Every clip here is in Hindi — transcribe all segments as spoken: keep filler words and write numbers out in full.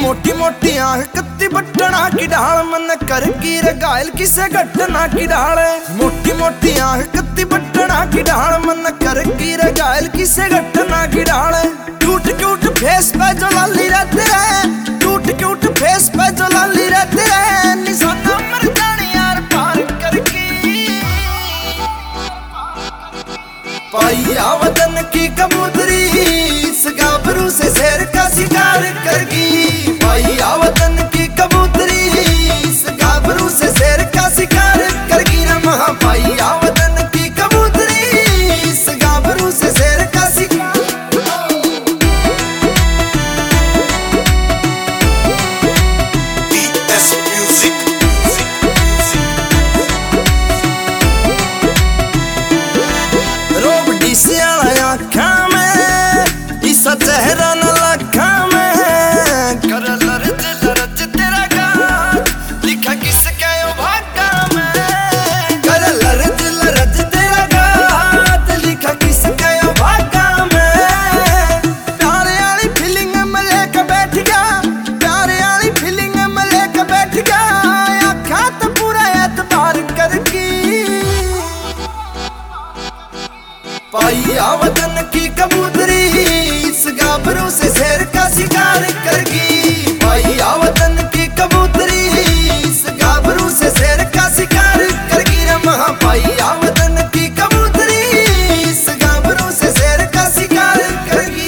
मोटी मोटी आंख कत्ती बटना की ढाल मन कर की रे घायल किसे घटना की ढाल। मोटी मोटी आंख कत्ती बटना की ढाल मन कर की रे घायल किसे घटना की ढाल। क्यूट क्यूट फेस पे जो लाली रहते है, क्यूट क्यूट फेस पे जो लाली रहते है, निशाना मर जाने यार पार करके। पाइया वतन की कबूतरी इस गाभरू से शेर का शिकार करगी। पाइया वतन की कबूतरी इस गाभरू से शेर का शिकार करगी। रमा पाइया वतन की कबूतरी इस गाभरू से शेर का शिकार। आँखा में इसा चेहरा न लखा में कर लरज लरज तेरा गात लिखा किसके ओ भागा में। कर लरज लरज तेरा गात लिखा किसके ओ भागा में। प्यारे वाली फीलिंग में लेके बैठ गया, प्यारे वाली फीलिंग में लेके बैठ गया, आँखा तो पूरा एतबार करके। पाइया वतन की कबूतरी इस गाभरू से शेर का शिकार करगी। पाइया वतन की कबूतरी इस गाभरू से शेर का शिकार करगी। रमा पाइया वतन की कबूतरी इस गाभरू से शेर का शिकार करगी।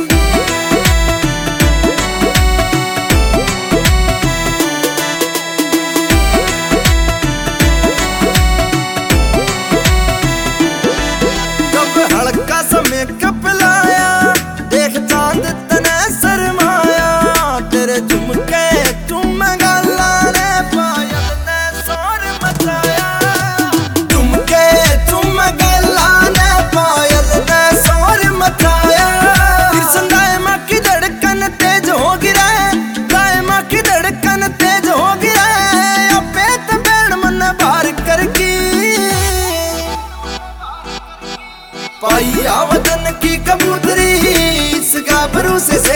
हल्का सा मेकअप लाया देख चांद तने शर्माया, तेरे झुमके तुम गाला ने पायल ने शोर मचाया। झुमके तुम गाला ने पायल ने शोर मचाया। फिर दायमा की धड़कन तेज हो गिरा, दायमा की धड़कन तेज हो गिरा, अबे तो बैठ मन बार करके। पाइया वतन की कबूतरी इस गाभरू से